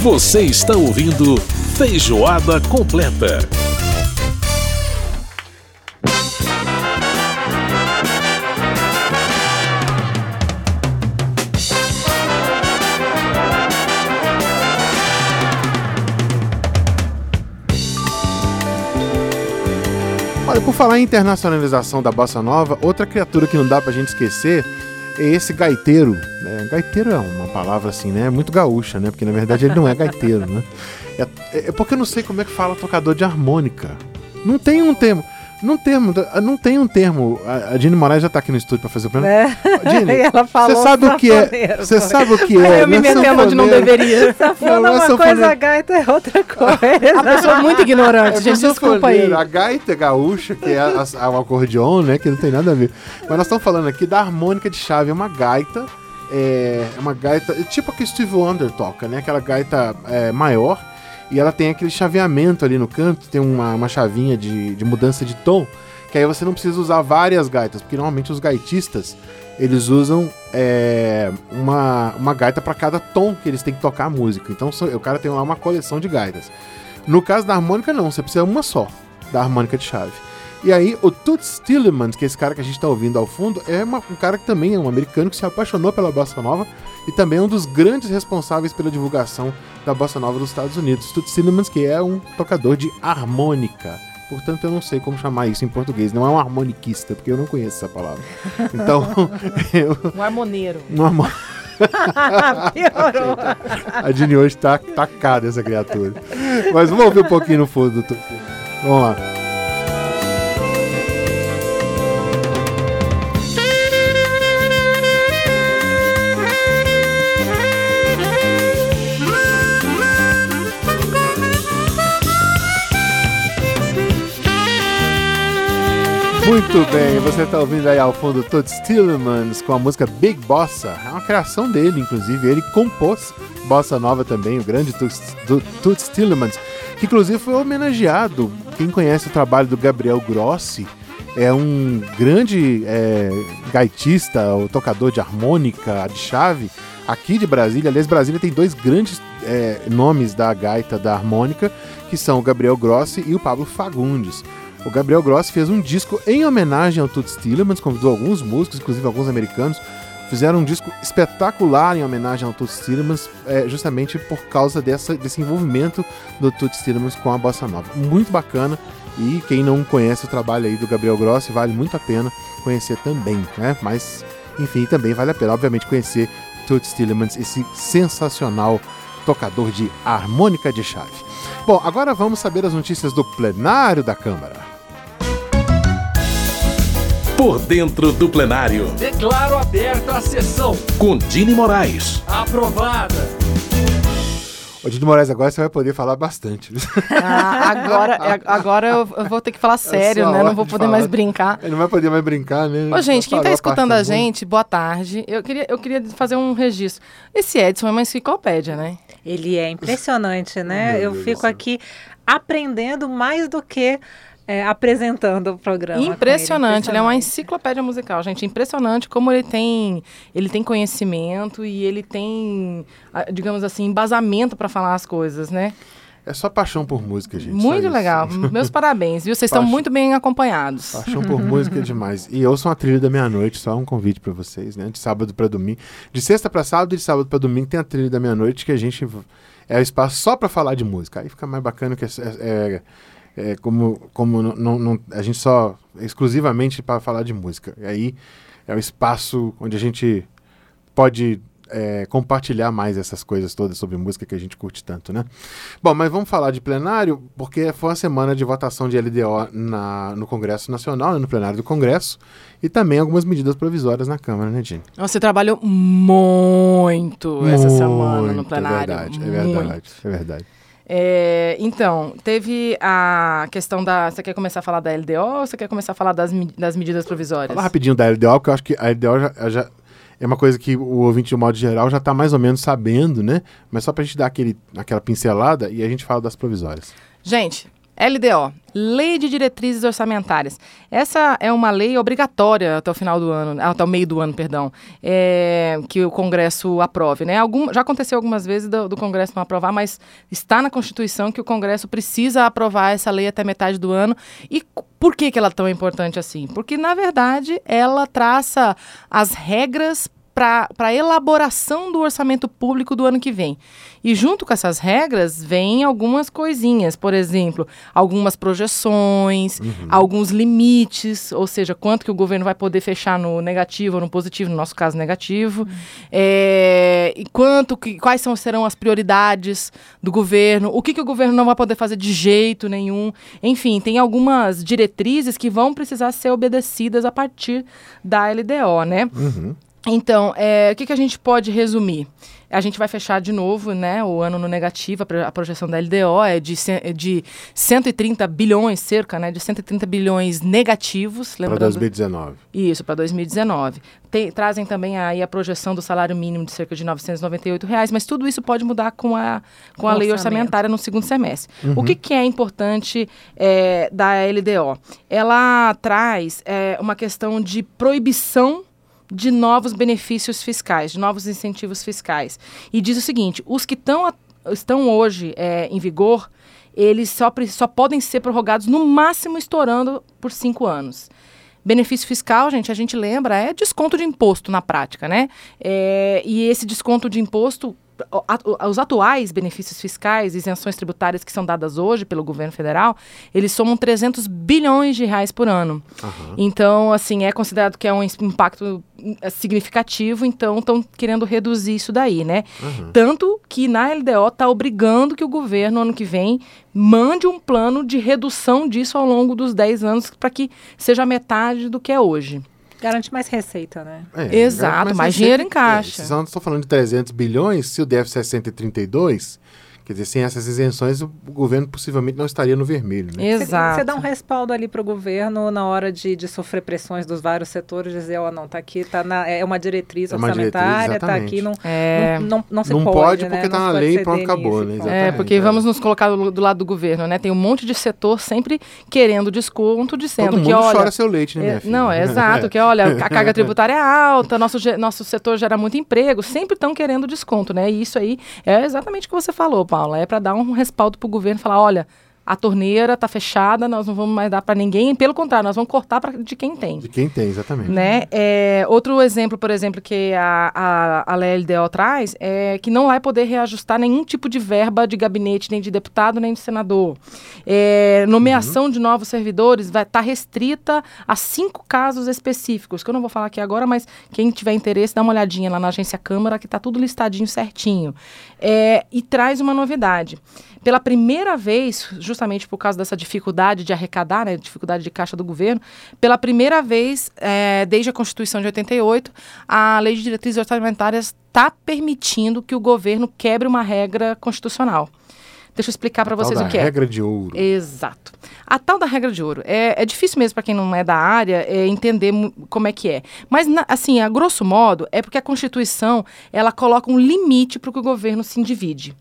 Você está ouvindo Feijoada Completa. Olha, por falar em internacionalização da bossa nova, outra criatura que não dá pra gente esquecer é esse gaiteiro, né? Gaiteiro é uma palavra assim, né? Muito gaúcha, né? Porque na verdade ele não é gaiteiro, né? É porque eu não sei como é que fala tocador de harmônica. Não tem um termo. Não tem um termo. A Dini Moraes já tá aqui no estúdio pra fazer o programa. Dini, você sabe o que é? Você sabe o que é? Eu me metendo onde não deveria. Sanfona é uma coisa, a gaita é outra coisa. A pessoa é muito ignorante, gente, desculpa aí. A gaita gaúcha, que é o acordeon, né? Que não tem nada a ver. Mas nós estamos falando aqui da harmônica de chave. É uma gaita. É uma gaita tipo a que Stevie Wonder toca, né? Aquela gaita maior. E ela tem aquele chaveamento ali no canto, tem uma chavinha de mudança de tom, que aí você não precisa usar várias gaitas, porque normalmente os gaitistas, eles usam uma gaita para cada tom que eles têm que tocar a música. Então o cara tem lá uma coleção de gaitas. No caso da harmônica não, você precisa uma só, da harmônica de chave. E aí o Toots Thielemans, que é esse cara que a gente está ouvindo ao fundo, é um cara que também é um americano que se apaixonou pela bossa nova e também é um dos grandes responsáveis pela divulgação da bossa nova dos Estados Unidos. Toots Thielemans, que é um tocador de harmônica. Portanto, eu não sei como chamar isso em português. Não é um harmoniquista, porque eu não conheço essa palavra. Então, um harmoneiro. Piorou. A Dini hoje tá tacada, essa criatura. Mas vamos ouvir um pouquinho no fundo do Toots Thielemans. Vamos lá. Muito bem, você está ouvindo aí ao fundo Toots Thielemans com a música Big Bossa. É uma criação dele, inclusive. Ele compôs bossa nova também, o grande Toots Thielemans, que inclusive foi homenageado. Quem conhece o trabalho do Gabriel Grossi é um grande gaitista, o tocador de harmônica, de chave, aqui de Brasília. Aliás, Brasília tem dois grandes nomes da gaita, da harmônica, que são o Gabriel Grossi e o Pablo Fagundes. O Gabriel Grossi fez um disco em homenagem ao Toots Thielemans, convidou alguns músicos, inclusive alguns americanos, fizeram um disco espetacular em homenagem ao Toots Thielemans, justamente por causa desse envolvimento do Toots Thielemans com a bossa nova. Muito bacana, e quem não conhece o trabalho aí do Gabriel Grossi, vale muito a pena conhecer também, né? Mas, enfim, também vale a pena, obviamente, conhecer Toots Thielemans, esse sensacional tocador de harmônica de chave. Bom, agora vamos saber as notícias do plenário da Câmara. Por dentro do plenário. Declaro aberta a sessão. Com Dini Moraes. Aprovada. Ô, Dini Moraes, agora você vai poder falar bastante. Agora eu vou ter que falar sério, né? Não vou poder mais brincar. Ele não vai poder mais brincar, né? Ô, gente, quem tá escutando a gente, boa tarde. Eu queria fazer um registro. Esse Edson é uma enciclopédia, né? Ele é impressionante, né? Eu fico aqui aprendendo mais do que apresentando o programa. Impressionante, ele é uma enciclopédia musical, gente. Impressionante como ele tem conhecimento e ele tem, digamos assim, embasamento para falar as coisas, né? É só paixão por música, gente. Muito legal. Meus parabéns, viu? Vocês estão muito bem acompanhados. Paixão por música é demais. E eu sou a trilha da meia-noite, só um convite para vocês, né? De sábado para domingo. De sexta para sábado e de sábado para domingo tem a trilha da meia-noite, que a gente é o espaço só para falar de música. Aí fica mais bacana que como não, a gente só exclusivamente para falar de música. E aí é o espaço onde a gente pode compartilhar mais essas coisas todas sobre música que a gente curte tanto, né? Bom, mas vamos falar de plenário, porque foi uma semana de votação de LDO no Congresso Nacional, né, no plenário do Congresso, e também algumas medidas provisórias na Câmara, né, Dini? Você trabalhou muito essa semana no plenário. É verdade. Então, teve a questão da... Você quer começar a falar da LDO ou você quer começar a falar das medidas provisórias? Fala rapidinho da LDO, porque eu acho que a LDO já é uma coisa que o ouvinte, de modo geral, já está mais ou menos sabendo, né? Mas só para a gente dar aquela pincelada e a gente fala das provisórias. Gente, LDO, Lei de Diretrizes Orçamentárias. Essa é uma lei obrigatória até o final do ano, até o meio do ano, perdão, que o Congresso aprove, né? Já aconteceu algumas vezes do Congresso não aprovar, mas está na Constituição que o Congresso precisa aprovar essa lei até metade do ano. E por que ela é tão importante assim? Porque, na verdade, ela traça as regras para a elaboração do orçamento público do ano que vem. E junto com essas regras, vem algumas coisinhas, por exemplo, algumas projeções, alguns limites, ou seja, quanto que o governo vai poder fechar no negativo ou no positivo, no nosso caso negativo, e quais serão as prioridades do governo, o que o governo não vai poder fazer de jeito nenhum. Enfim, tem algumas diretrizes que vão precisar ser obedecidas a partir da LDO, né? Então, o que a gente pode resumir? A gente vai fechar de novo, né, o ano no negativo, a projeção da LDO é de 130 bilhões, cerca, né, de 130 bilhões negativos. Para 2019. Isso, para 2019. Trazem também aí a projeção do salário mínimo de cerca de R$ 998, mas tudo isso pode mudar com a lei orçamentária no segundo semestre. O que é importante da LDO? Ela traz uma questão de proibição de novos benefícios fiscais, de novos incentivos fiscais. E diz o seguinte, os que estão hoje em vigor, eles só podem ser prorrogados no máximo estourando por 5 anos. Benefício fiscal, a gente lembra, é desconto de imposto na prática, né? E esse desconto de imposto, os atuais benefícios fiscais, isenções tributárias que são dadas hoje pelo governo federal, eles somam 300 bilhões de reais por ano. Então, assim, é considerado que é um impacto significativo, então estão querendo reduzir isso daí, né? Tanto que na LDO está obrigando que o governo, ano que vem, mande um plano de redução disso ao longo dos 10 anos para que seja metade do que é hoje. Garante mais receita, né? Exato, mais dinheiro em caixa. Se estou falando de 300 bilhões, se o déficit é 132, quer dizer, sem essas isenções, o governo possivelmente não estaria no vermelho, né? Exato. Você dá um respaldo ali para o governo na hora de sofrer pressões dos vários setores, dizer, não, tá aqui, é uma diretriz orçamentária, tá aqui, não se não pode, porque né? tá na lei e pronto, acabou, né? Porque vamos nos colocar do lado do governo, né? Tem um monte de setor sempre querendo desconto, dizendo todo mundo que, olha... chora seu leite, né, minha filha? Não, exato, que, olha, a carga tributária é alta, nosso setor gera muito emprego, sempre estão querendo desconto, né? E isso aí é exatamente o que você falou, Paula, é para dar um respaldo para o governo, falar, olha, a torneira está fechada, nós não vamos mais dar para ninguém, pelo contrário, nós vamos cortar de quem tem. De quem tem, exatamente. Né? Outro exemplo, por exemplo, que a LDO traz é que não vai poder reajustar nenhum tipo de verba de gabinete, nem de deputado, nem de senador. Nomeação de novos servidores vai estar restrita a 5 casos específicos, que eu não vou falar aqui agora, mas quem tiver interesse, dá uma olhadinha lá na Agência Câmara, que está tudo listadinho certinho. E traz uma novidade. Pela primeira vez, justamente por causa dessa dificuldade de arrecadar, né, dificuldade de caixa do governo, pela primeira vez, desde a Constituição de 88, a Lei de Diretrizes Orçamentárias está permitindo que o governo quebre uma regra constitucional. Deixa eu explicar para vocês o que é. A regra de ouro. Exato. A tal da regra de ouro. É difícil mesmo para quem não é da área entender como é que é. Mas, assim, a grosso modo, é porque a Constituição ela coloca um limite para o que o governo se endivide.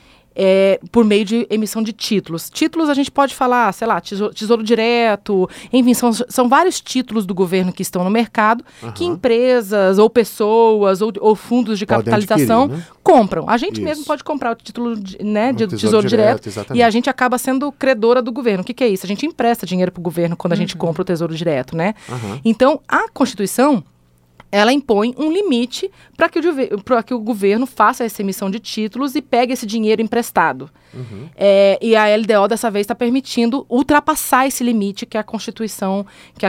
Por meio de emissão de títulos. Títulos a gente pode falar, sei lá, tesouro direto, enfim, são vários títulos do governo que estão no mercado, que empresas ou pessoas ou fundos de capitalização compram. A gente mesmo pode comprar o título de tesouro direto e a gente acaba sendo credora do governo. O que é isso? A gente empresta dinheiro para o governo quando a gente compra o tesouro direto, né? Então, a Constituição ela impõe um limite para que o governo faça essa emissão de títulos e pegue esse dinheiro emprestado. E a LDO, dessa vez, está permitindo ultrapassar esse limite que a Constituição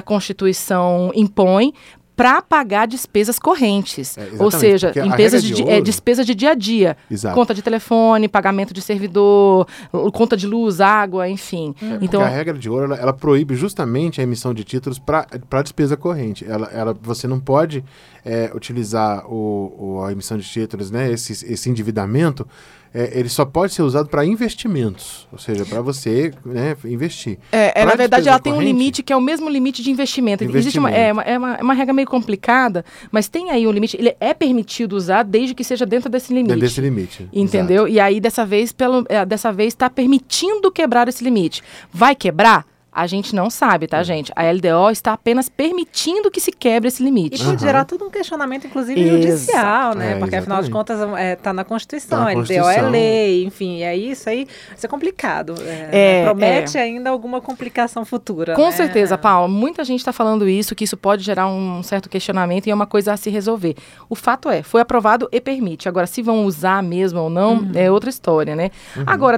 impõe para pagar despesas correntes. Ou seja, despesa de dia a dia. Exato. Conta de telefone, pagamento de servidor, conta de luz, água, enfim. Então, a regra de ouro, ela proíbe justamente a emissão de títulos para despesa corrente. Você não pode utilizar a emissão de títulos, né, esse endividamento, ele só pode ser usado para investimentos, ou seja, para você, né, investir. Na verdade, ela tem um limite que é o mesmo limite de investimento. Existe uma regra meio meio complicada, mas tem aí um limite. Ele é permitido usar desde que seja dentro desse limite. Dentro desse limite. Entendeu? Exato. E aí, dessa vez está permitindo quebrar esse limite. Vai quebrar? A gente não sabe, tá, gente? A LDO está apenas permitindo que se quebre esse limite. E pode gerar todo um questionamento, inclusive, judicial, né? Porque, afinal de contas, está na Constituição. A LDO é lei, enfim. E aí, isso é complicado. Promete ainda alguma complicação futura, Com certeza, Paulo. Muita gente está falando isso, que isso pode gerar um certo questionamento e é uma coisa a se resolver. O fato foi aprovado e permite. Agora, se vão usar mesmo ou não, é outra história, né? Agora,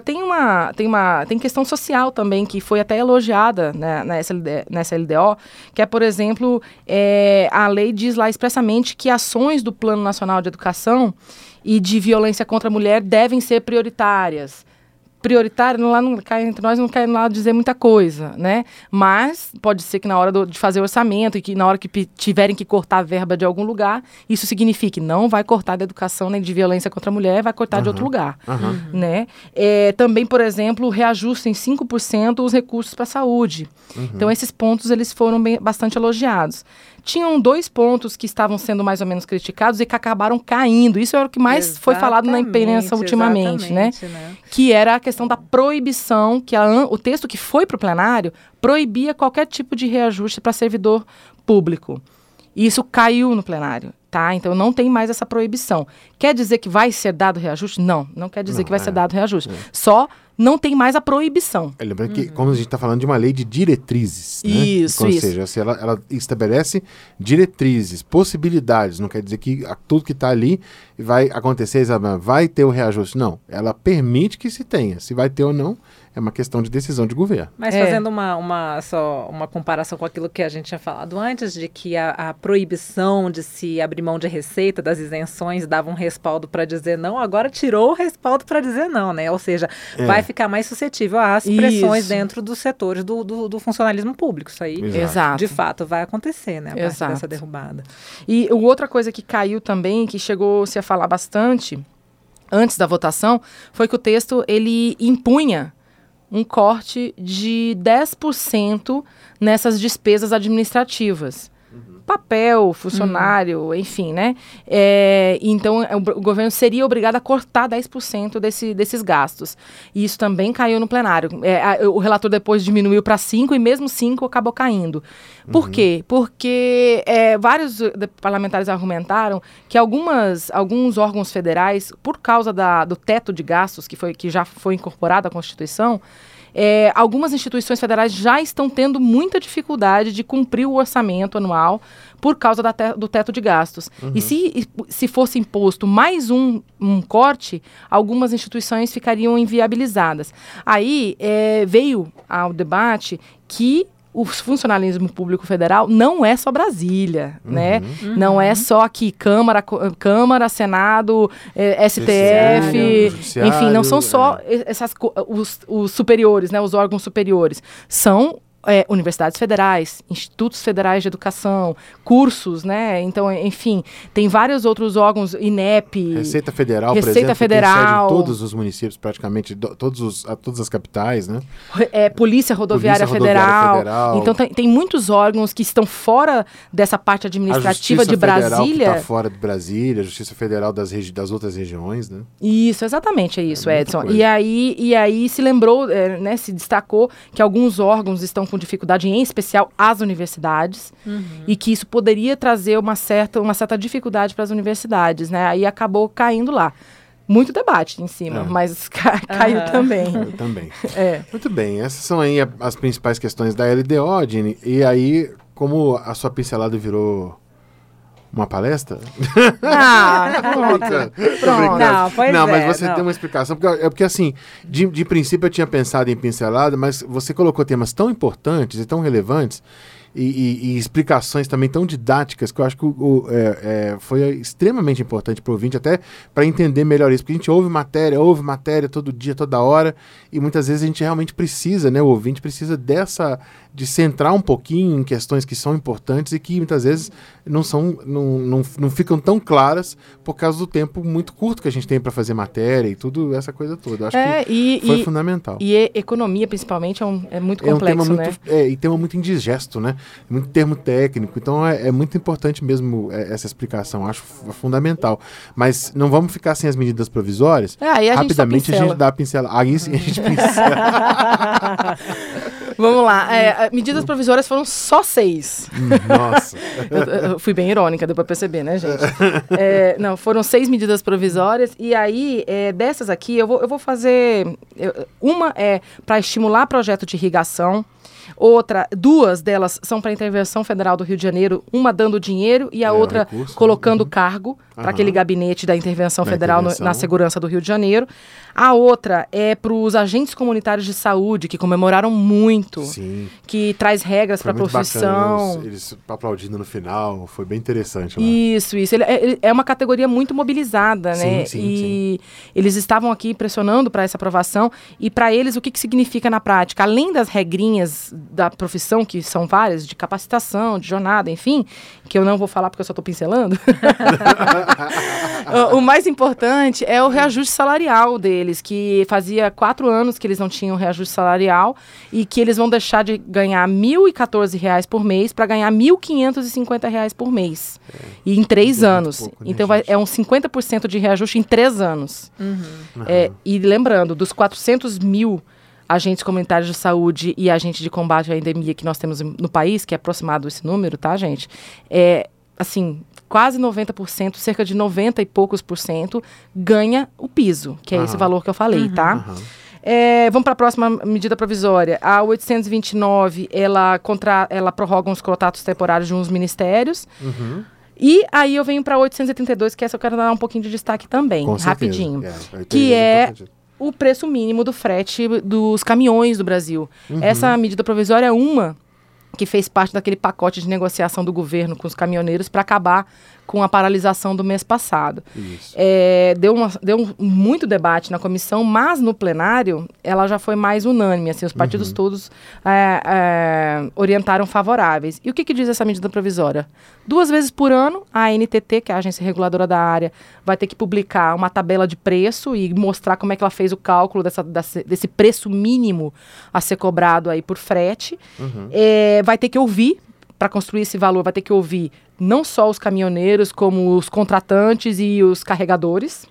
tem questão social também, que foi até elogiada nessa LDO, que é, por exemplo, a lei diz lá expressamente que ações do Plano Nacional de Educação e de violência contra a mulher devem ser prioritárias. Prioritário, não cai entre nós, não cai lá dizer muita coisa, né? Mas pode ser que na hora de fazer o orçamento e que na hora que tiverem que cortar a verba de algum lugar, isso signifique não vai cortar da educação nem de violência contra a mulher, vai cortar de outro lugar, né? Também, por exemplo, reajustem 5% os recursos para a saúde. Então, esses pontos, eles foram bastante elogiados. Tinham 2 pontos que estavam sendo mais ou menos criticados e que acabaram caindo. Isso era o que mais foi falado na imprensa ultimamente, né? Que era a questão da proibição, que o texto que foi para o plenário proibia qualquer tipo de reajuste para servidor público. E isso caiu no plenário, tá? Então não tem mais essa proibição. Quer dizer que vai ser dado reajuste? Não quer dizer que vai ser dado reajuste. Só não tem mais a proibição. Lembrando que, como a gente está falando de uma lei de diretrizes, né? Ou seja, se ela estabelece diretrizes, possibilidades, não quer dizer que tudo que está ali vai acontecer, vai ter o reajuste. Não, ela permite que se tenha. Se vai ter ou não, é uma questão de decisão de governo. Mas fazendo uma comparação com aquilo que a gente tinha falado antes, de que a proibição de se abrir mão de receita, das isenções, dava um respaldo para dizer não, agora tirou o respaldo para dizer não, né? Ou seja, vai ficar mais suscetível às pressões dentro dos setores do funcionalismo público. Isso aí, de fato, vai acontecer, né? A partir dessa derrubada. E outra coisa que caiu também, que chegou-se a falar bastante antes da votação, foi que o texto, ele impunha um corte de 10% nessas despesas administrativas. Papel, funcionário, enfim, né? Então, o governo seria obrigado a cortar 10% desses gastos. E isso também caiu no plenário. O relator depois diminuiu para 5% e mesmo 5% acabou caindo. Por quê? Porque vários parlamentares argumentaram que alguns órgãos federais, por causa do teto de gastos que já foi incorporado à Constituição, algumas instituições federais já estão tendo muita dificuldade de cumprir o orçamento anual por causa do teto de gastos. E se fosse imposto mais um corte, algumas instituições ficariam inviabilizadas. Aí veio ao debate que o funcionalismo público federal não é só Brasília, né? Não é só aqui Câmara, Senado, STF, enfim, não são só os superiores, né? Os órgãos superiores. São universidades federais, institutos federais de educação, cursos, né? Então, enfim, tem vários outros órgãos, INEP, Receita Federal, por exemplo, Federal, tem sede em todos os municípios, praticamente, todas as capitais, né? Polícia Rodoviária Federal. Então, tem muitos órgãos que estão fora dessa parte administrativa de Brasília. A Justiça Federal que está fora de Brasília, a Justiça Federal das outras regiões, né? Isso, exatamente, é isso, Edson. E aí se lembrou, né, se destacou que alguns órgãos estão com dificuldade, em especial as universidades, e que isso poderia trazer uma certa dificuldade para as universidades, né? Aí acabou caindo lá. Muito debate em cima, mas caiu também. Caiu também. Muito bem, essas são aí as principais questões da LDO, Dini. E aí, como a sua pincelada virou uma palestra? Pronto. Mas você tem uma explicação. Porque assim, de princípio eu tinha pensado em pincelada, mas você colocou temas tão importantes e tão relevantes e explicações também tão didáticas que eu acho que foi extremamente importante para o ouvinte, até para entender melhor isso. Porque a gente ouve matéria todo dia, toda hora, e muitas vezes a gente realmente precisa, né? O ouvinte precisa de centrar um pouquinho em questões que são importantes e que muitas vezes não ficam tão claras por causa do tempo muito curto que a gente tem para fazer matéria e tudo, essa coisa toda. Eu acho que foi fundamental. E economia, principalmente, é muito complexo, um tema e tema muito indigesto, né? muito termo técnico. Então é muito importante mesmo essa explicação, acho fundamental. Mas não vamos ficar sem as medidas provisórias. Aí rapidamente a gente dá a pincelada. Aí sim a gente pincela. Vamos lá. Medidas provisórias foram só 6. Nossa. Eu fui bem irônica, deu pra perceber, né, gente? Não, foram 6 medidas provisórias. E aí, dessas aqui, eu vou fazer... Uma é para estimular projeto de irrigação. Duas delas são para a intervenção federal do Rio de Janeiro, uma dando dinheiro e a outra recurso, colocando cargo para aquele gabinete da intervenção federal na segurança do Rio de Janeiro. A outra é para os agentes comunitários de saúde, que comemoraram muito, Sim. que traz regras para a profissão. Bacana, eles aplaudindo no final, foi bem interessante lá. Isso. Ele é uma categoria muito mobilizada, né? Sim. Eles estavam aqui pressionando para essa aprovação. E para eles, o que significa na prática? Além das regrinhas da profissão, que são várias, de capacitação, de jornada, enfim, que eu não vou falar porque eu só estou pincelando. O mais importante é o reajuste salarial deles, que fazia 4 anos que eles não tinham reajuste salarial e que eles vão deixar de ganhar R$ 1.014 por mês para ganhar R$ 1.550 por mês. E em 3 anos. Pouco, né, então é uns 50% de reajuste em 3 anos. E lembrando, dos 400 mil agentes comunitários de saúde e agentes de combate à endemia que nós temos no país, que é aproximado esse número, tá, gente? Assim, quase 90%, cerca de 90 e poucos % ganha o piso, que é esse valor que eu falei, tá? Vamos para a próxima medida provisória. A 829, ela prorroga uns contratos temporários de uns ministérios. E aí eu venho para a 832, que essa eu quero dar um pouquinho de destaque também, rapidinho. Que é o preço mínimo do frete dos caminhões do Brasil. Essa medida provisória é uma que fez parte daquele pacote de negociação do governo com os caminhoneiros para acabar com a paralisação do mês passado. Deu muito debate na comissão, mas no plenário ela já foi mais unânime. Assim, os partidos todos orientaram favoráveis. E o que diz essa medida provisória? 2 vezes por ano, a ANTT, que é a agência reguladora da área, vai ter que publicar uma tabela de preço e mostrar como é que ela fez o cálculo desse preço mínimo a ser cobrado aí por frete. Vai ter que ouvir, para construir esse valor, vai ter que ouvir não só os caminhoneiros, como os contratantes e os carregadores.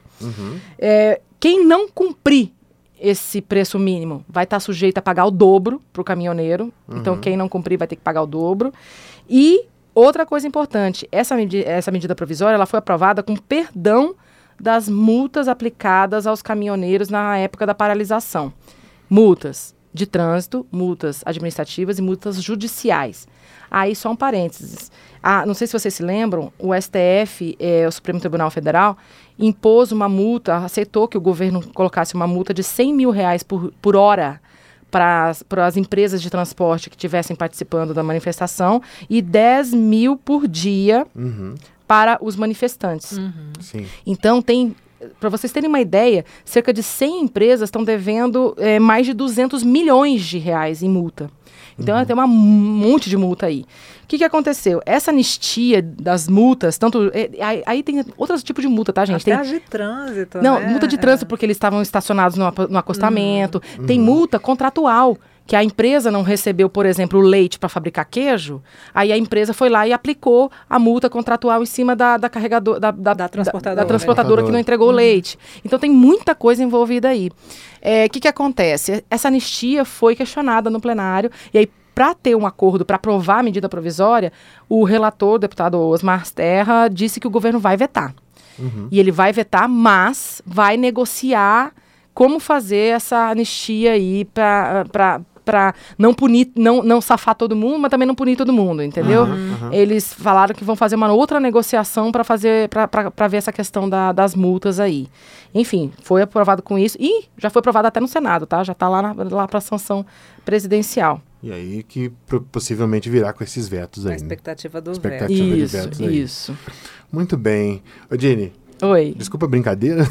Quem não cumprir esse preço mínimo vai estar sujeito a pagar o dobro para o caminhoneiro. Então, quem não cumprir vai ter que pagar o dobro. E outra coisa importante, essa medida provisória ela foi aprovada com perdão das multas aplicadas aos caminhoneiros na época da paralisação. Multas de trânsito, multas administrativas e multas judiciais. Aí só um parênteses. Não sei se vocês se lembram, o STF, o Supremo Tribunal Federal, impôs uma multa, aceitou que o governo colocasse uma multa de R$100 mil por hora para as empresas de transporte que estivessem participando da manifestação e 10 mil por dia para os manifestantes. Sim. Então, para vocês terem uma ideia, cerca de 100 empresas estão devendo mais de 200 milhões de reais em multa. Então, tem um monte de multa aí. O que aconteceu? Essa anistia das multas, aí tem outros tipos de multa, tá, gente? Até as de trânsito, Não, né? multa de trânsito porque eles estavam estacionados no acostamento. Tem multa contratual, que a empresa não recebeu, por exemplo, o leite para fabricar queijo, aí a empresa foi lá e aplicou a multa contratual em cima da transportadora que não entregou o leite. Então tem muita coisa envolvida aí. O que acontece? Essa anistia foi questionada no plenário, e aí para ter um acordo, para aprovar a medida provisória, o relator, o deputado Osmar Terra, disse que o governo vai vetar. E ele vai vetar, mas vai negociar como fazer essa anistia aí para não punir, não safar todo mundo, mas também não punir todo mundo, entendeu? Eles falaram que vão fazer uma outra negociação para ver essa questão das multas aí. Enfim, foi aprovado com isso e já foi aprovado até no Senado, tá? Já está lá para a sanção presidencial. E aí que possivelmente virá com esses vetos aí. A expectativa do veto. veto. De vetos aí. Isso. Muito bem. Ô, Jenny. Oi. Desculpa a brincadeira.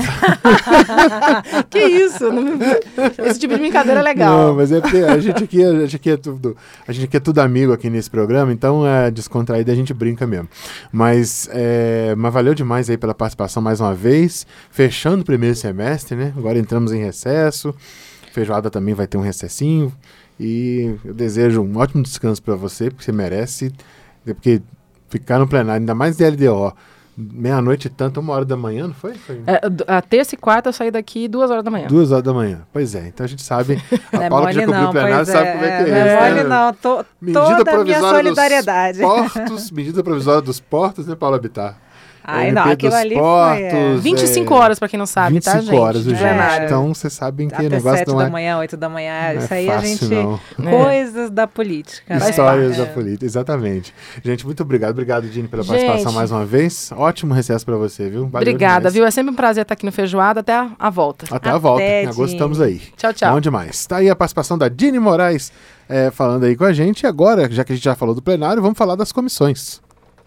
Que isso? Esse tipo de brincadeira é legal. Não, mas é porque a gente aqui é tudo amigo aqui nesse programa, então descontraído a gente brinca mesmo. Mas valeu demais aí pela participação mais uma vez, fechando o primeiro semestre, né? Agora entramos em recesso. Feijoada também vai ter um recessinho. E eu desejo um ótimo descanso para você, porque você merece. Porque ficar no plenário, ainda mais de LDO, meia-noite e tanto, 1h da manhã, não foi? A terça e quarta eu saí daqui 2h da manhã. 2h da manhã. Pois é, então a gente sabe. A Paula que já cobriu o plenário sabe como é que é. é isso. Não é mole não, toda a minha solidariedade. Medida provisória dos portos, né, Paula Bittar? Ai, não, aquilo ali foi... 25 horas, pra quem não sabe, 25 tá, gente? 25 horas, gente. Plenário. Então, vocês sabem que o Até negócio 7 não é... da manhã, 8 da manhã, isso aí fácil, a gente... não. Coisas da política. Histórias da política, exatamente. Gente, muito obrigado. Obrigado, Dini, pela participação mais uma vez. Ótimo recesso pra você, viu? Valeu Obrigada, demais. viu? É sempre um prazer estar aqui no Feijoada. Até a volta. Até a volta. Em agosto Dini. estamos aí. Tchau, tchau. Bom demais. Tá aí a participação da Dini Moraes falando aí com a gente. E agora, já que a gente já falou do plenário, vamos falar das comissões.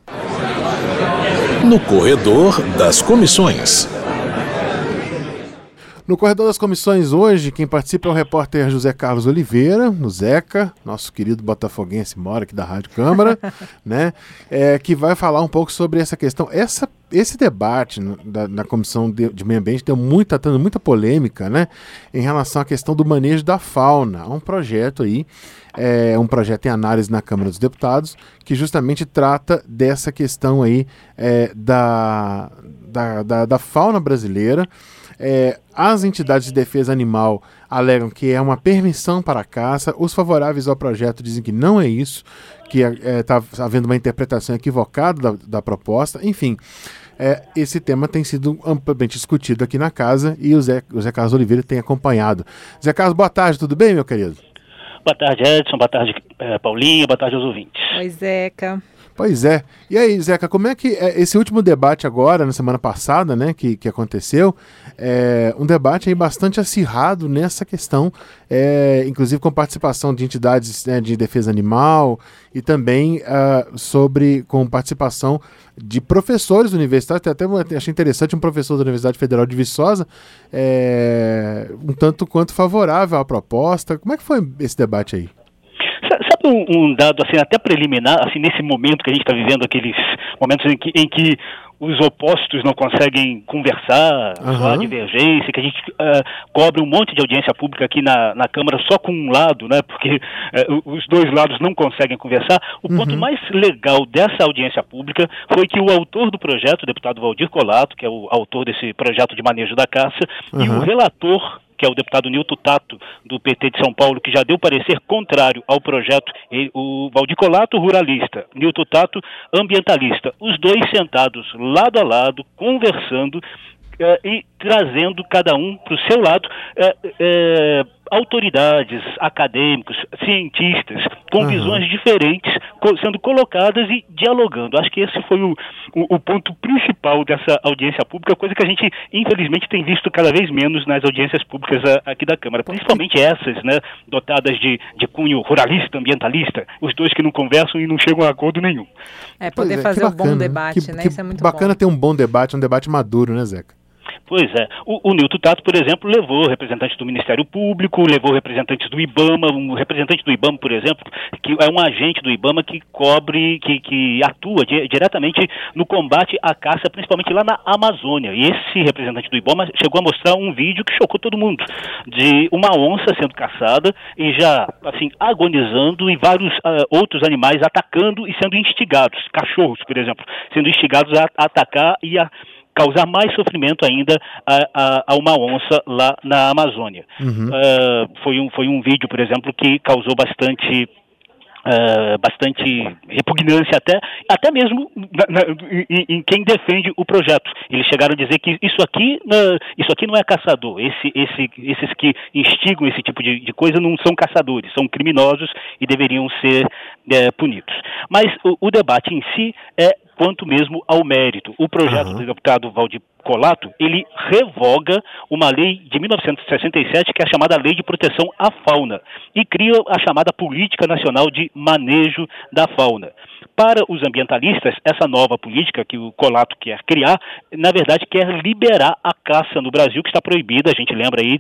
No corredor das comissões. No corredor das comissões hoje, quem participa é o repórter José Carlos Oliveira, no Zeca, nosso querido botafoguense, mora aqui da Rádio Câmara, né? Que vai falar um pouco sobre essa questão. Esse debate na Comissão de Meio Ambiente está tendo muita polêmica, né? Em relação à questão do manejo da fauna. Há um projeto aí, um projeto em análise na Câmara dos Deputados, que justamente trata dessa questão aí da fauna brasileira. As entidades de defesa animal alegam que é uma permissão para a caça. Os favoráveis ao projeto dizem que não é isso, que está havendo uma interpretação equivocada da proposta. Enfim, esse tema tem sido amplamente discutido aqui na casa e o Zé Carlos Oliveira tem acompanhado. Zé Carlos, boa tarde, tudo bem, meu querido? Boa tarde, Edson. Boa tarde, Paulinha. Boa tarde aos ouvintes. Oi, Zeca. Pois é. E aí, Zeca, como é que esse último debate agora, na semana passada, né, que aconteceu, um debate aí bastante acirrado nessa questão, inclusive com participação de entidades, né, de defesa animal e também com participação de professores universitários. Até achei interessante um professor da Universidade Federal de Viçosa, um tanto quanto favorável à proposta. Como é que foi esse debate aí? Sabe um dado assim, até preliminar, assim, nesse momento que a gente está vivendo, aqueles momentos em que os opostos não conseguem conversar, só há divergência, que a gente cobre um monte de audiência pública aqui na Câmara só com um lado, né, porque os dois lados não conseguem conversar. O ponto mais legal dessa audiência pública foi que o autor do projeto, o deputado Valdir Colato, que é o autor desse projeto de manejo da caça, e o relator, que é o deputado Nilton Tato, do PT de São Paulo, que já deu parecer contrário ao projeto, o Valdir Colato, ruralista, Nilton Tato, ambientalista, os dois sentados lado a lado, conversando e trazendo cada um para o seu lado autoridades, acadêmicos, cientistas, com visões diferentes, sendo colocadas e dialogando. Acho que esse foi o ponto principal dessa audiência pública, coisa que a gente, infelizmente, tem visto cada vez menos nas audiências públicas aqui da Câmara, principalmente essas, né, dotadas de cunho ruralista, ambientalista, os dois que não conversam e não chegam a acordo nenhum. Poder fazer um bom debate, né? Isso é muito bacana bom. ter um bom debate, um debate maduro, né, Zeca? Pois é. O Nilton Tato, por exemplo, levou representantes do Ministério Público, levou representantes do IBAMA, um representante do IBAMA, por exemplo, que é um agente do IBAMA que que atua diretamente no combate à caça, principalmente lá na Amazônia. E esse representante do IBAMA chegou a mostrar um vídeo que chocou todo mundo, de uma onça sendo caçada e já, assim, agonizando, e vários outros animais atacando e sendo instigados, cachorros, por exemplo, sendo instigados a atacar e a causar mais sofrimento ainda a uma onça lá na Amazônia. Foi um vídeo, por exemplo, que causou bastante repugnância até mesmo em quem defende o projeto. Eles chegaram a dizer que isso aqui não é caçador. Esses que instigam esse tipo de coisa não são caçadores, são criminosos e deveriam ser punidos. Mas o debate em si é quanto mesmo ao mérito. O projeto do deputado Valdir Colato, ele revoga uma lei de 1967, que é a chamada Lei de Proteção à Fauna, e cria a chamada Política Nacional de Manejo da Fauna. Para os ambientalistas, essa nova política que o Colato quer criar, na verdade, quer liberar a caça no Brasil, que está proibida, a gente lembra aí,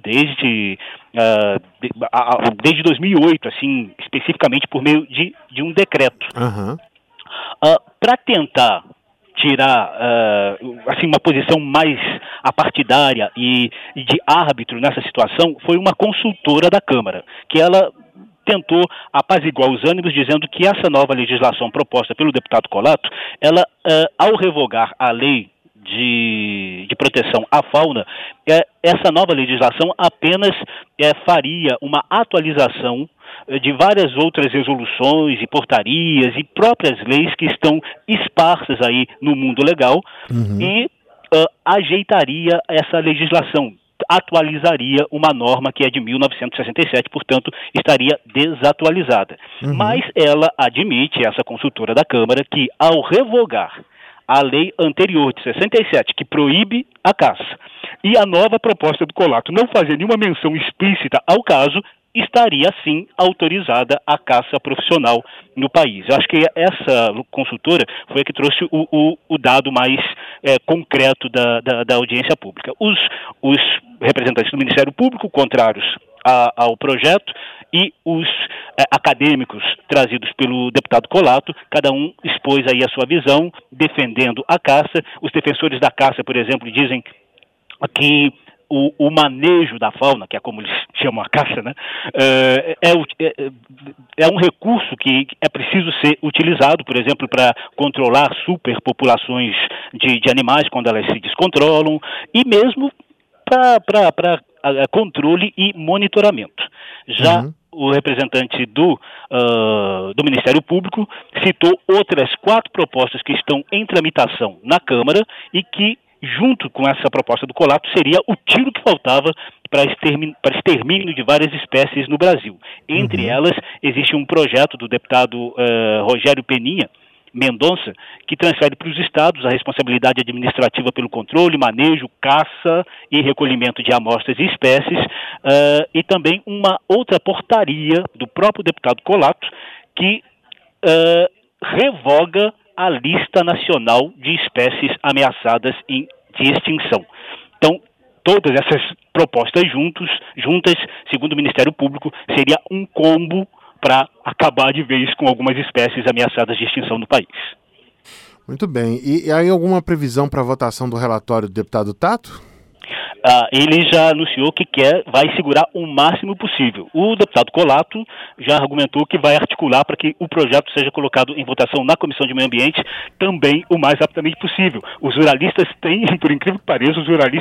desde 2008, assim, especificamente por meio de um decreto. Para tentar tirar assim, uma posição mais apartidária e de árbitro nessa situação foi uma consultora da Câmara, que ela tentou apaziguar os ânimos, dizendo que essa nova legislação proposta pelo deputado Colato, ela, ao revogar a lei de proteção à fauna, essa nova legislação apenas faria uma atualização de várias outras resoluções e portarias e próprias leis que estão esparsas aí no mundo legal, e ajeitaria essa legislação, atualizaria uma norma que é de 1967, portanto, estaria desatualizada. Mas ela admite, essa consultora da Câmara, que ao revogar a lei anterior de 67, que proíbe a caça, e a nova proposta do Colato não fazer nenhuma menção explícita ao caso, estaria sim autorizada a caça profissional no país. Eu acho que essa consultora foi a que trouxe o dado mais concreto da audiência pública. Os representantes do Ministério Público, contrários ao projeto, e os acadêmicos trazidos pelo deputado Colato, cada um expôs aí a sua visão, defendendo a caça. Os defensores da caça, por exemplo, dizem que o manejo da fauna, que é como eles chamam a caça, né, é um recurso que é preciso ser utilizado, por exemplo, para controlar superpopulações de animais quando elas se descontrolam, e mesmo para controle e monitoramento. Já o representante do Ministério Público citou outras 4 propostas que estão em tramitação na Câmara e que, junto com essa proposta do Colato, seria o tiro que faltava para extermínio de várias espécies no Brasil. Entre elas, existe um projeto do deputado Rogério Peninha Mendonça, que transfere para os estados a responsabilidade administrativa pelo controle, manejo, caça e recolhimento de amostras e espécies, e também uma outra portaria do próprio deputado Colato, que revoga a lista nacional de espécies ameaçadas de extinção. Então, todas essas propostas juntas, segundo o Ministério Público, seria um combo para acabar de vez com algumas espécies ameaçadas de extinção no país. Muito bem. E aí alguma previsão para a votação do relatório do deputado Tato? Ele já anunciou que vai segurar o máximo possível. O deputado Colato já argumentou que vai articular para que o projeto seja colocado em votação na Comissão de Meio Ambiente também o mais rapidamente possível. Os ruralistas têm, por incrível que pareça,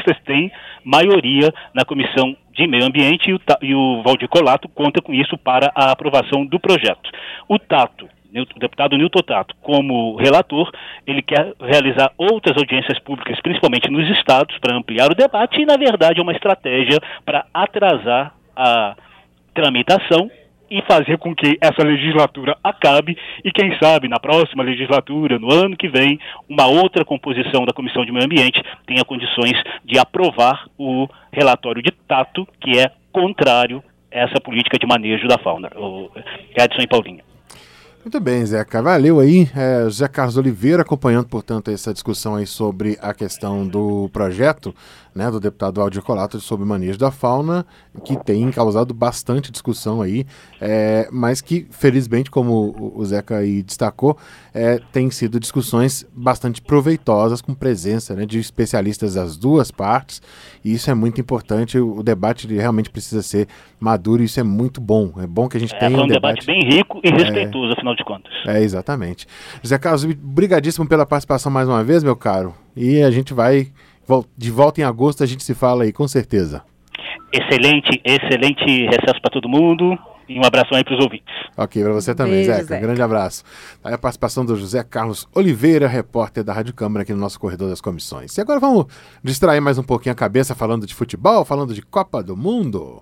maioria na Comissão de Meio Ambiente e o Valdir Colato conta com isso para a aprovação do projeto. O deputado Nilton Tato, como relator, ele quer realizar outras audiências públicas, principalmente nos estados, para ampliar o debate e, na verdade, é uma estratégia para atrasar a tramitação e fazer com que essa legislatura acabe e, quem sabe, na próxima legislatura, no ano que vem, uma outra composição da Comissão de Meio Ambiente tenha condições de aprovar o relatório de Tato, que é contrário a essa política de manejo da fauna. O Edson e Paulinho. Muito bem, Zeca. Valeu aí. José Carlos Oliveira acompanhando, portanto, essa discussão aí sobre a questão do projeto, né, do deputado Valdir Colato sobre manejo da fauna, que tem causado bastante discussão aí, mas que, felizmente, como o Zeca aí destacou, tem sido discussões bastante proveitosas, com presença, né, de especialistas das duas partes, e isso é muito importante. O debate realmente precisa ser maduro, e isso é muito bom. É bom que a gente tenha um debate bem rico e respeitoso, afinal de contas. Exatamente. José Carlos, brigadíssimo pela participação mais uma vez, meu caro, e a gente vai de volta em agosto, a gente se fala aí, com certeza. Excelente recesso para todo mundo e um abraço aí para os ouvintes. Ok, para você também, Zeca. Um grande abraço. Aí a participação do José Carlos Oliveira, repórter da Rádio Câmara aqui no nosso Corredor das Comissões. E agora vamos distrair mais um pouquinho a cabeça falando de futebol, falando de Copa do Mundo.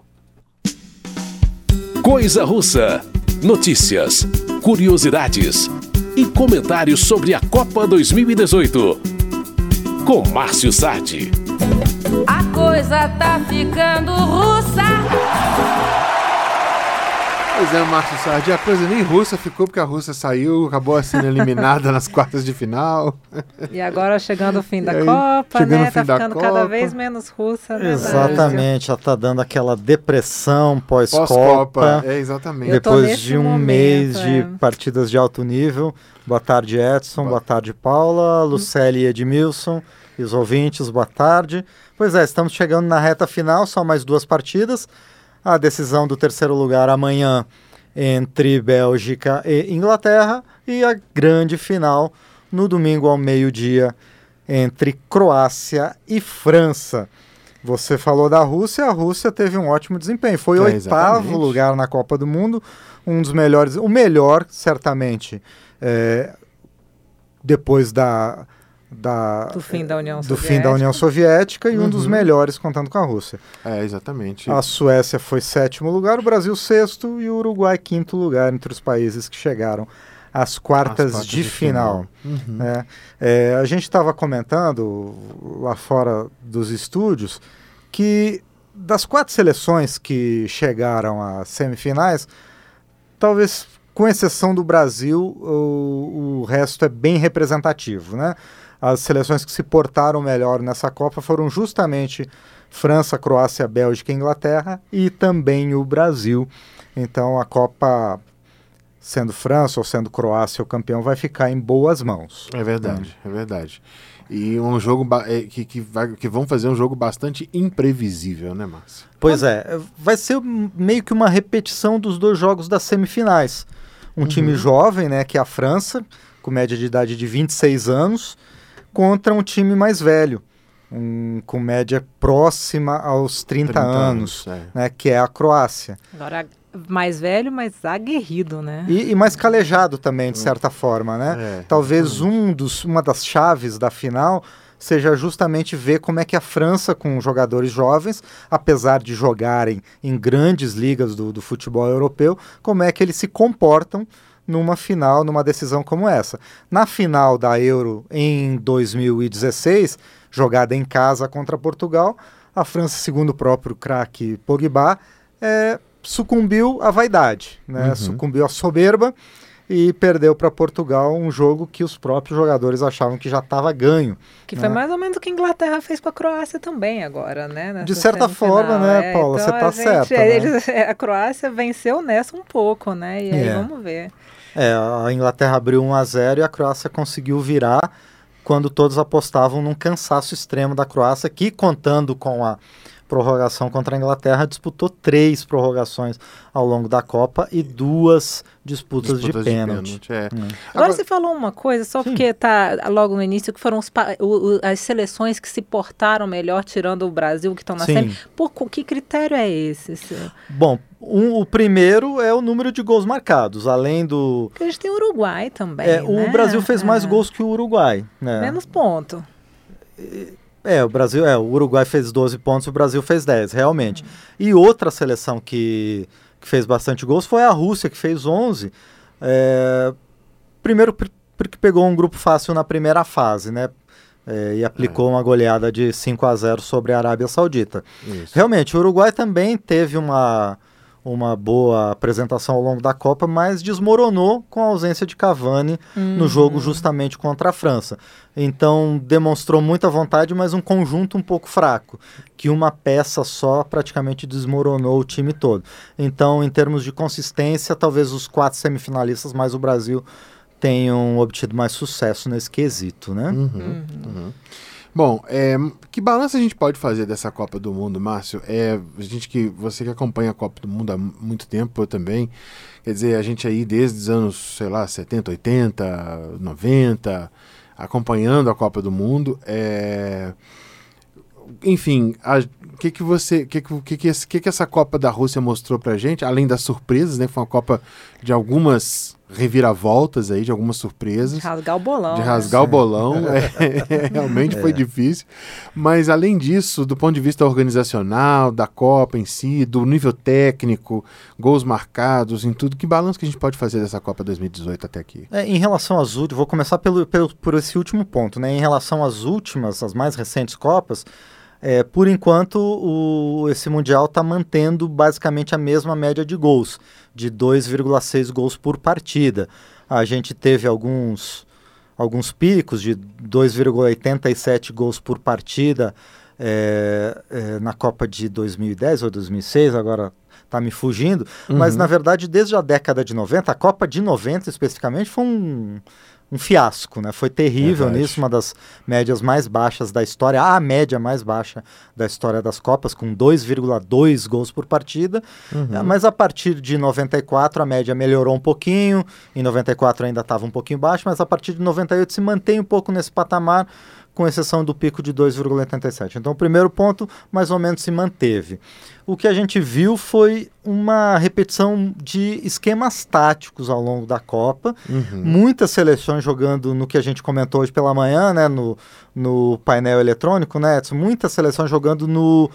Coisa Russa. Notícias, curiosidades e comentários sobre a Copa 2018. Com Márcio Sardi. A coisa tá ficando russa. Pois é, Márcio Sardi, a coisa nem russa ficou, porque a Rússia saiu, acabou sendo eliminada nas quartas de final. E agora chegando o fim da Copa, né? Tá ficando cada vez menos russa, né? Exatamente, já tá dando aquela depressão pós-Copa. Exatamente. Depois de um mês de partidas de alto nível. Boa tarde, Edson. Boa tarde, Paula, Lucélia e Edmilson. E os ouvintes, boa tarde. Pois é, estamos chegando na reta final, só mais 2 partidas. A decisão do terceiro lugar amanhã entre Bélgica e Inglaterra e a grande final no domingo ao meio-dia entre Croácia e França. Você falou da Rússia, a Rússia teve um ótimo desempenho. Foi o 8º lugar na Copa do Mundo, um dos melhores, o melhor, certamente, depois do fim da União Soviética e um dos melhores contando com a Rússia. Exatamente. A Suécia foi 7º lugar, o Brasil 6º e o Uruguai 5º lugar entre os países que chegaram às quartas de final. A gente estava comentando lá fora dos estúdios que das 4 seleções que chegaram às semifinais, talvez com exceção do Brasil, o resto é bem representativo, né? As seleções que se portaram melhor nessa Copa foram justamente França, Croácia, Bélgica e Inglaterra e também o Brasil. Então a Copa, sendo França ou sendo Croácia o campeão, vai ficar em boas mãos. É verdade, é verdade. E um jogo que vão fazer um jogo bastante imprevisível, né, Márcio? Pois é, vai ser meio que uma repetição dos 2 jogos das semifinais. Um time jovem, né, que é a França, com média de idade de 26 anos, contra um time mais velho, com média próxima aos 30 anos, né, que é a Croácia. Agora, mais velho, mas aguerrido, né? E mais calejado também, de certa forma, né? Talvez uma das chaves da final seja justamente ver como é que a França, com jogadores jovens, apesar de jogarem em grandes ligas do futebol europeu, como é que eles se comportam numa final, numa decisão como essa. Na final da Euro em 2016, jogada em casa contra Portugal, a França, segundo o próprio craque Pogba, sucumbiu à vaidade, né? Sucumbiu à soberba e perdeu para Portugal um jogo que os próprios jogadores achavam que já estava ganho. Que foi mais ou menos o que a Inglaterra fez com a Croácia também agora, né? De certa forma, né, Paula? Então, você está certa. Né? A Croácia venceu nessa um pouco, né? E aí vamos ver. A Inglaterra abriu 1-0 e a Croácia conseguiu virar quando todos apostavam num cansaço extremo da Croácia, que, contando com a prorrogação contra a Inglaterra, disputou 3 prorrogações ao longo da Copa e 2 disputas de pênalti. Agora você falou uma coisa, só porque está logo no início, que foram as seleções que se portaram melhor, tirando o Brasil, que estão na semi. Que critério é esse? Bom, o primeiro é o número de gols marcados, além do... Porque a gente tem o Uruguai também, né? O Brasil fez mais gols que o Uruguai. Né? Menos ponto. O Uruguai fez 12 pontos, o Brasil fez 10, realmente. E outra seleção que fez bastante gols foi a Rússia, que fez 11. Primeiro porque pegou um grupo fácil na primeira fase, né? E aplicou uma goleada de 5-0 sobre a Arábia Saudita. Isso. Realmente, o Uruguai também teve uma boa apresentação ao longo da Copa, mas desmoronou com a ausência de Cavani no jogo justamente contra a França. Então demonstrou muita vontade, mas um conjunto um pouco fraco, que uma peça só praticamente desmoronou o time todo. Então, em termos de consistência, talvez os 4 semifinalistas mais o Brasil tenham obtido mais sucesso nesse quesito, né? Bom, que balanço a gente pode fazer dessa Copa do Mundo, Márcio? Você que acompanha a Copa do Mundo há muito tempo, eu também. Quer dizer, a gente aí desde os anos, 70, 80, 90, acompanhando a Copa do Mundo. Enfim, o que essa Copa da Rússia mostrou pra gente, além das surpresas, né? Foi uma Copa de algumas reviravoltas aí, de algumas surpresas. De rasgar o bolão. De rasgar o bolão, realmente foi difícil. Mas além disso, do ponto de vista organizacional, da Copa em si, do nível técnico, gols marcados, em tudo, que balanço que a gente pode fazer dessa Copa 2018 até aqui? Em relação às últimas, vou começar por esse último ponto, né? Em relação às últimas, as mais recentes Copas, Por enquanto, esse Mundial está mantendo basicamente a mesma média de gols, de 2,6 gols por partida. A gente teve alguns picos de 2,87 gols por partida na Copa de 2010 ou 2006, agora está me fugindo, mas na verdade desde a década de 90, a Copa de 90 especificamente foi um fiasco, né? Foi terrível nisso, uma das médias mais baixas da história, a média mais baixa da história das Copas, com 2,2 gols por partida, mas a partir de 94 a média melhorou um pouquinho, em 94 ainda estava um pouquinho baixo, mas a partir de 98 se mantém um pouco nesse patamar, com exceção do pico de 2,87. Então o primeiro ponto mais ou menos se manteve. O que a gente viu foi uma repetição de esquemas táticos ao longo da Copa, muitas seleções jogando no que a gente comentou hoje pela manhã, né, no painel eletrônico, né, muitas seleções jogando no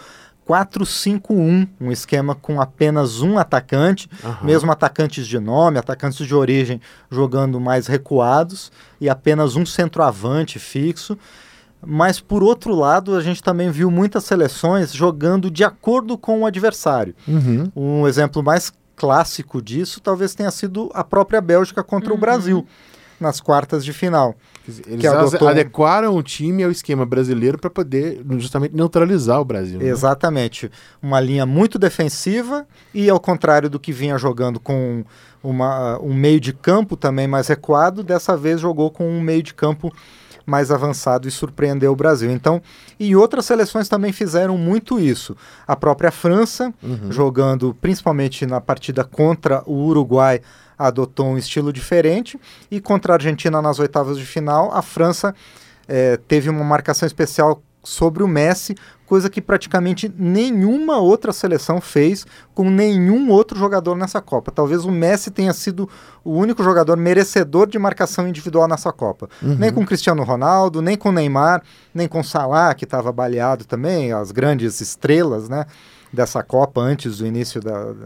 4-5-1, um esquema com apenas um atacante, mesmo atacantes de nome, atacantes de origem jogando mais recuados e apenas um centroavante fixo. Mas, por outro lado, a gente também viu muitas seleções jogando de acordo com o adversário. Um exemplo mais clássico disso talvez tenha sido a própria Bélgica contra o Brasil, nas quartas de final. Eles adequaram o time ao esquema brasileiro para poder justamente neutralizar o Brasil. Exatamente. Né? Uma linha muito defensiva e, ao contrário do que vinha jogando com um meio de campo também mais recuado, dessa vez jogou com um meio de campo mais avançado e surpreendeu o Brasil. Então, e outras seleções também fizeram muito isso. A própria França, jogando principalmente na partida contra o Uruguai, adotou um estilo diferente, e contra a Argentina nas oitavas de final, a França teve uma marcação especial sobre o Messi, coisa que praticamente nenhuma outra seleção fez com nenhum outro jogador nessa Copa. Talvez o Messi tenha sido o único jogador merecedor de marcação individual nessa Copa. Nem com Cristiano Ronaldo, nem com Neymar, nem com Salah, que estava baleado também, as grandes estrelas, né, dessa Copa antes do início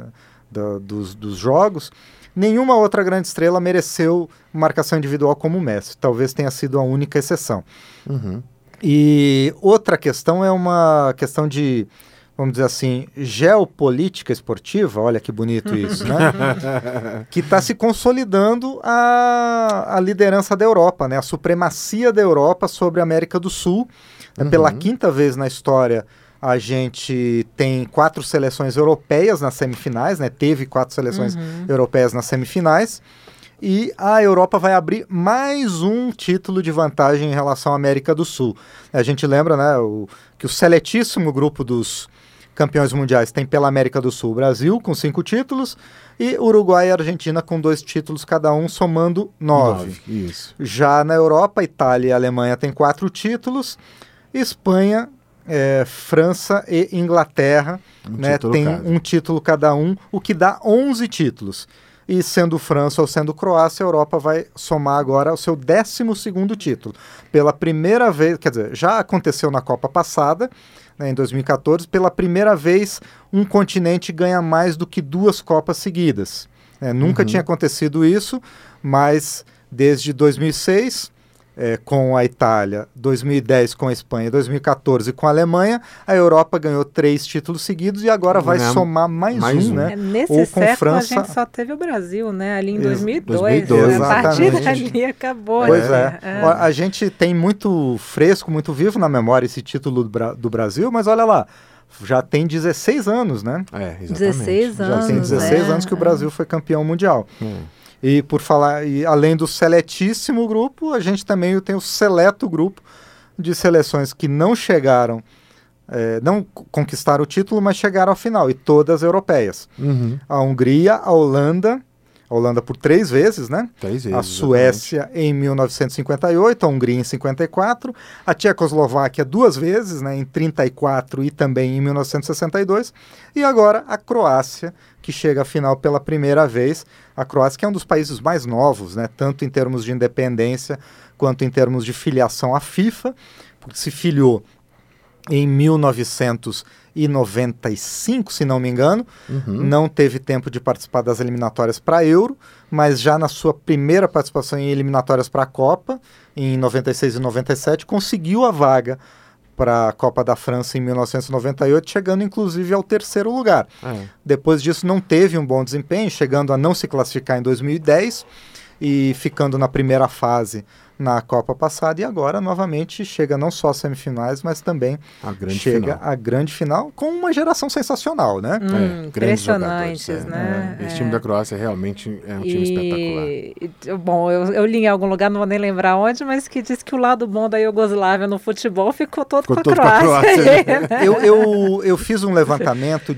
dos jogos. Nenhuma outra grande estrela mereceu marcação individual como o Messi. Talvez tenha sido a única exceção. E outra questão é uma questão de, vamos dizer assim, geopolítica esportiva, olha que bonito isso, né? Que está se consolidando a liderança da Europa, né? A supremacia da Europa sobre a América do Sul. Pela quinta vez na história, a gente tem 4 seleções europeias nas semifinais, né? Teve 4 seleções europeias nas semifinais. E a Europa vai abrir mais um título de vantagem em relação à América do Sul. A gente lembra, né, que o seletíssimo grupo dos campeões mundiais tem pela América do Sul o Brasil, com 5 títulos, e Uruguai e Argentina com 2 títulos cada um, somando 9. Isso. Já na Europa, Itália e Alemanha têm 4 títulos, Espanha, França e Inglaterra tem um título cada um, o que dá 11 títulos. E sendo França ou sendo Croácia, a Europa vai somar agora o seu 12º título. Pela primeira vez, quer dizer, já aconteceu na Copa passada, né, em 2014, pela primeira vez um continente ganha mais do que 2 Copas seguidas. Nunca tinha acontecido isso, mas desde 2006... com a Itália, 2010 com a Espanha, 2014 com a Alemanha, a Europa ganhou 3 títulos seguidos e agora vai somar mais um, né? Nesse ou com século França... a gente só teve o Brasil, né? Ali em 2002. 2002, a partir dali acabou. Pois a gente tem muito fresco, muito vivo na memória esse título do Brasil, mas olha lá, já tem 16 anos, né? Exatamente. 16 anos. Já tem 16 anos que o Brasil foi campeão mundial. E por falar, além do seletíssimo grupo, a gente também tem o seleto grupo de seleções que não chegaram, não conquistaram o título, mas chegaram à final, e todas europeias. A Hungria, a Holanda por 3 vezes, né? 3 vezes. A Suécia em 1958, a Hungria em 54, a Tchecoslováquia 2 vezes, né? Em 34 e também em 1962, e agora a Croácia, que chega à final pela primeira vez. A Croácia, que é um dos países mais novos, né? Tanto em termos de independência quanto em termos de filiação à FIFA, porque se filiou em 1995, se não me engano, não teve tempo de participar das eliminatórias para a Euro, mas já na sua primeira participação em eliminatórias para a Copa, em 96 e 97, conseguiu a vaga para a Copa da França em 1998, chegando inclusive ao 3º lugar. Depois disso não teve um bom desempenho, chegando a não se classificar em 2010 e ficando na primeira fase na Copa passada, e agora novamente chega não só às semifinais, mas também chega à grande final com uma geração sensacional, né? Impressionantes, né? Esse time da Croácia realmente é um time espetacular. Bom, eu li em algum lugar, não vou nem lembrar onde, mas que diz que o lado bom da Iugoslávia no futebol ficou todo com a Croácia. Né? eu fiz um levantamento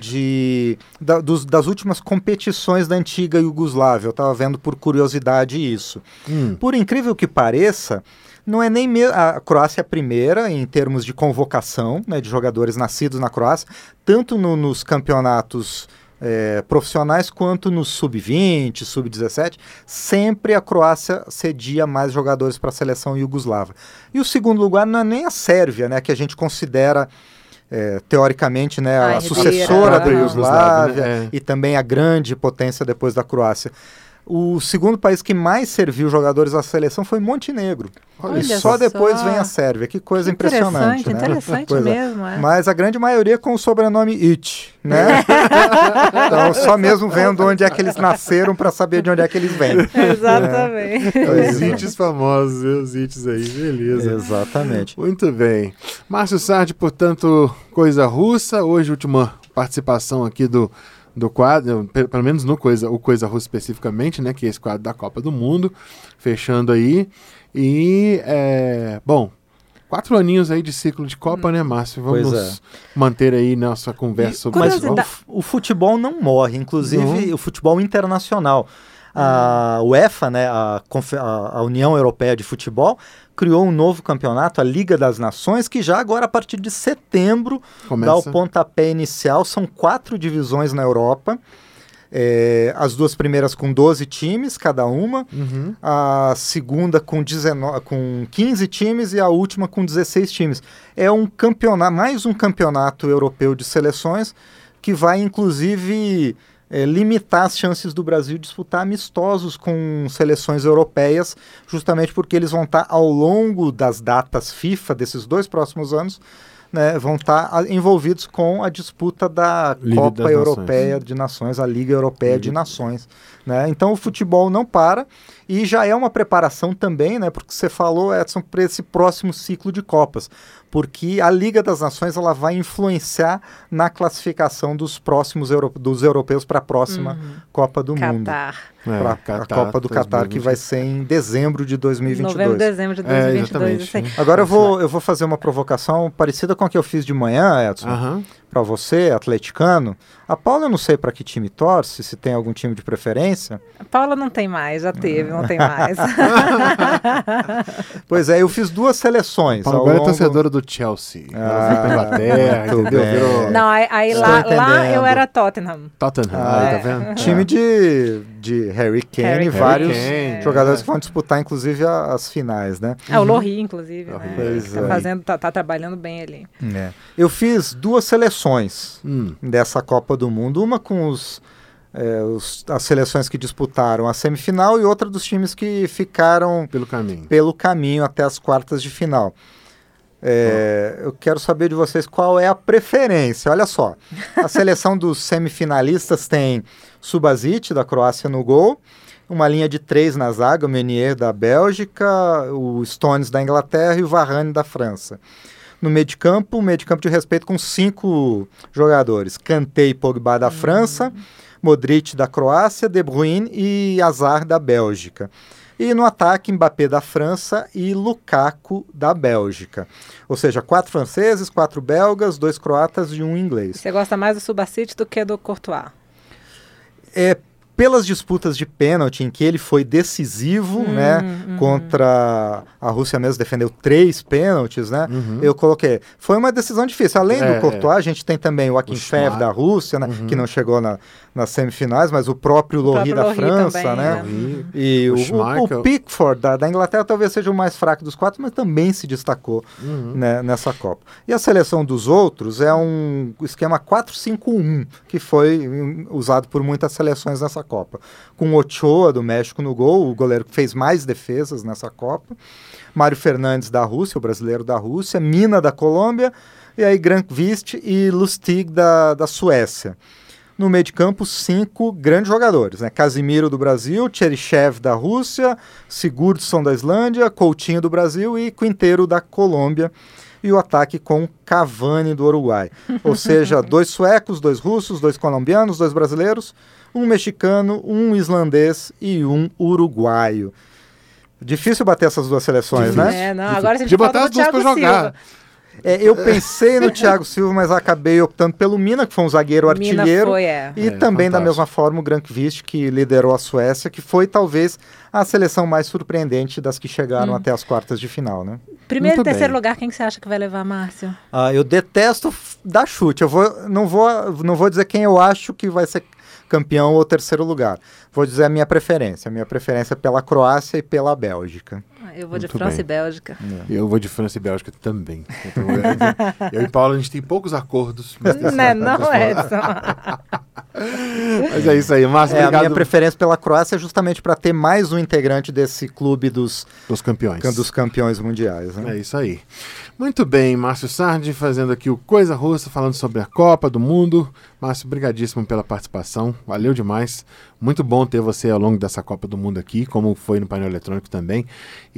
das últimas competições da antiga Iugoslávia. Eu estava vendo por curiosidade isso. Por incrível que pareça, não é nem a Croácia é a primeira em termos de convocação, né, de jogadores nascidos na Croácia, tanto nos campeonatos profissionais quanto no sub-20, sub-17, sempre a Croácia cedia mais jogadores para a seleção iugoslava. E o segundo lugar não é nem a Sérvia, né, que a gente considera teoricamente, né, a sucessora da Iugoslávia, né? E também a grande potência depois da Croácia. O segundo país que mais serviu jogadores à seleção foi Montenegro. Só depois vem a Sérvia. Que coisa impressionante, né? Interessante mesmo. Mas a grande maioria com o sobrenome Ić, né? Então, só mesmo vendo onde é que eles nasceram para saber de onde é que eles vêm. Exatamente. Os Ićs famosos, os Ićs aí, beleza. Exatamente. Muito bem. Márcio Sardi, portanto, Coisa Russa. Hoje, última participação aqui do quadro, pelo menos no Coisa Russa especificamente, né, que é esse quadro da Copa do Mundo, fechando aí, e, bom, 4 aninhos aí de ciclo de Copa, né, Márcio? Vamos manter aí nossa conversa sobre isso. Mas o futebol não morre, inclusive o futebol internacional. A UEFA, né, a União Europeia de Futebol, criou um novo campeonato, a Liga das Nações, que já agora, a partir de setembro, dá o pontapé inicial. São 4 divisões na Europa, as 2 primeiras com 12 times, cada uma, a segunda com 15 times e a última com 16 times. É um campeonato, mais um campeonato europeu de seleções, que vai, inclusive, limitar as chances do Brasil disputar amistosos com seleções europeias, justamente porque eles vão estar ao longo das datas FIFA desses 2 próximos anos, né, vão estar envolvidos com a disputa da Copa Europeia de Nações, a Liga Europeia de Nações, né? Então o futebol não para e já é uma preparação também, né, porque você falou, Edson, para esse próximo ciclo de Copas, porque a Liga das Nações ela vai influenciar na classificação dos próximos dos europeus para a próxima Copa do Mundo. A Copa do Catar, que vai ser em dezembro de 2022. Novembro, dezembro de 2022. Agora eu vou fazer uma provocação parecida com a que eu fiz de manhã, Edson, para você, atleticano. A Paula, eu não sei para que time torce, se tem algum time de preferência. A Paula não tem mais, já teve, não tem mais. Pois é, eu fiz 2 seleções. Agora é torcedora do Chelsea. Ela foi pra Inglaterra, entendeu? Não, aí lá eu era Tottenham. Tá vendo? Time de Harry Kane e vários jogadores que vão disputar, inclusive, as finais, né? O Lohri, inclusive, né? Tá trabalhando bem ali. Eu fiz 2 seleções dessa Copa do Mundo, uma com as seleções que disputaram a semifinal e outra dos times que ficaram pelo caminho até as quartas de final. Eu quero saber de vocês qual é a preferência. Olha só, a seleção dos semifinalistas tem Subasic, da Croácia, no gol, uma linha de 3 na zaga, o Meunier, da Bélgica, o Stones, da Inglaterra, e o Varane, da França. No meio de campo, de respeito com 5 jogadores: Kanté e Pogba, da França, Modric, da Croácia, De Bruyne e Hazard, da Bélgica. E no ataque, Mbappé, da França, e Lukaku, da Bélgica. Ou seja, 4 franceses, 4 belgas, 2 croatas e 1 inglês. Você gosta mais do Subasic do que do Courtois? Pelas disputas de pênalti, em que ele foi decisivo, né, contra a Rússia mesmo, defendeu 3 pênaltis, né, eu coloquei. Foi uma decisão difícil. Além do Courtois, a gente tem também o Akinfeev, da Rússia, né, que não chegou nas semifinais, mas o próprio Lohri, da França, também, né, e o Pickford, da Inglaterra, talvez seja o mais fraco dos 4, mas também se destacou, né, nessa Copa. E a seleção dos outros é um esquema 4-5-1, que foi usado por muitas seleções nessa Copa. Com Ochoa, do México, no gol, o goleiro que fez mais defesas nessa Copa. Mário Fernandes, da Rússia, o brasileiro da Rússia. Mina, da Colômbia. E aí Granqvist e Lustig, da Suécia. No meio de campo, 5 grandes jogadores, né? Casimiro, do Brasil, Cheryshev, da Rússia, Sigurdsson, da Islândia, Coutinho, do Brasil e Quinteiro, da Colômbia. E o ataque com Cavani, do Uruguai. Ou seja, 2 suecos, 2 russos, 2 colombianos, 2 brasileiros, 1 mexicano, 1 islandês e 1 uruguaio. Difícil bater essas 2 seleções, né? Não, agora você de botar as 2 para jogar. Eu pensei no Thiago Silva, mas acabei optando pelo Mina, que foi um zagueiro artilheiro. E também, da mesma forma, o Granqvist, que liderou a Suécia, que foi talvez a seleção mais surpreendente das que chegaram até as quartas de final, né? Primeiro e terceiro lugar, quem que você acha que vai levar, Márcio? Eu detesto dar chute. Não vou dizer quem eu acho que vai ser campeão ou terceiro lugar. Vou dizer a minha preferência. A minha preferência é pela Croácia e pela Bélgica. Eu vou de França e Bélgica. Eu vou de França e Bélgica também. Então, eu e Paulo, a gente tem poucos acordos. Mas não, Edson. Mas é isso aí, Márcio. A minha preferência pela Croácia é justamente para ter mais um integrante desse clube dos campeões mundiais. Né? É isso aí. Muito bem, Márcio Sardi fazendo aqui o Coisa Russa, falando sobre a Copa do Mundo. Márcio, brigadíssimo pela participação. Valeu demais. Muito bom ter você ao longo dessa Copa do Mundo aqui, como foi no painel eletrônico também.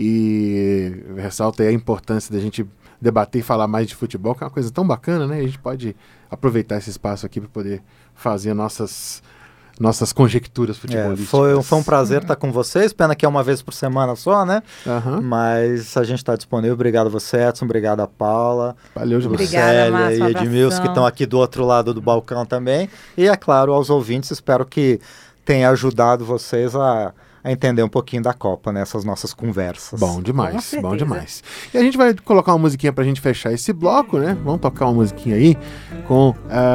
E ressalta aí a importância da gente debater e falar mais de futebol, que é uma coisa tão bacana, né? A gente pode aproveitar esse espaço aqui para poder fazer nossas conjecturas futebolísticas. Foi um prazer estar com vocês, pena que é uma vez por semana só, né? Mas a gente está disponível. Obrigado a você, Edson, obrigado a Paula. Valeu, Gilberto. Obrigada, e Edmilson, que estão aqui do outro lado do balcão também. E, é claro, aos ouvintes, espero que tenha ajudado vocês a entender um pouquinho da Copa, né? Essas nossas conversas. Bom demais, bom demais. E a gente vai colocar uma musiquinha pra gente fechar esse bloco, né? Vamos tocar uma musiquinha aí com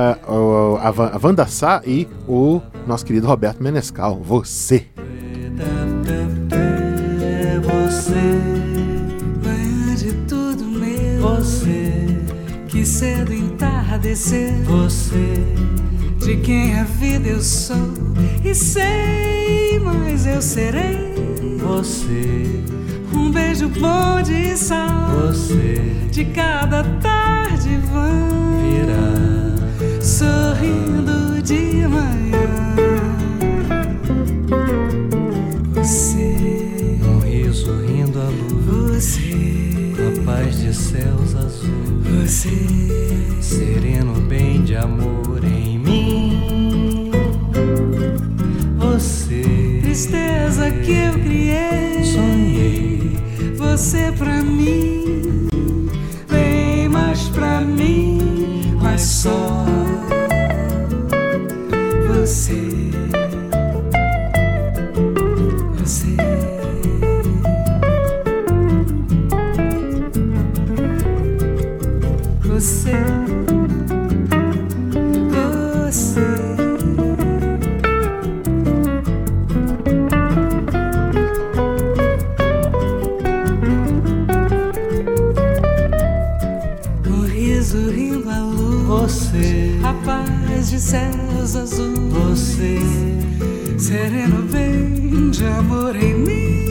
a Wanda Sá e o nosso querido Roberto Menescal. Você. Você, manhã de tudo meu. Você, que cedo entardecer. Você, de quem a vida eu sou e sei, mas eu serei. Você, um beijo bom de sal. Você, de cada tarde vão virar, sorrindo de manhã. Você, um riso rindo à luz. Você, capaz de céus azuis. Você, sereno bem de amor em mim. Você, tristeza que eu criei. Sonhei você pra mim, bem mais pra mim, mas só você. Você, você, você. Um riso rindo à luz. Você, a paz de céus azuis. Você, sereno bem de amor em mim.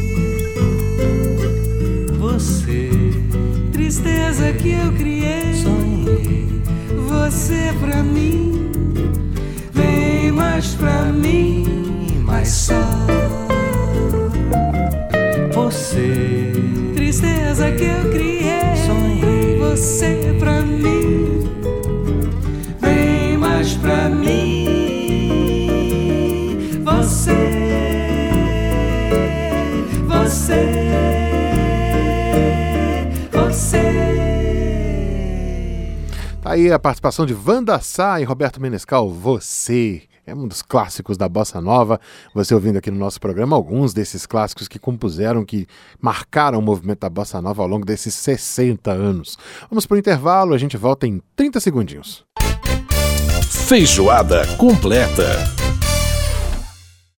Você, tristeza que eu criei. Sonhei você pra mim, bem mais pra mim, mas só você, tristeza que eu criei. Sonhei você pra mim, bem mais pra mim. Você, você, você. Tá aí a participação de Wanda Sá e Roberto Menescal, Você. É um dos clássicos da Bossa Nova. Você ouvindo aqui no nosso programa alguns desses clássicos que compuseram, que marcaram o movimento da Bossa Nova ao longo desses 60 anos. Vamos para o intervalo, a gente volta em 30 segundinhos. Feijoada completa.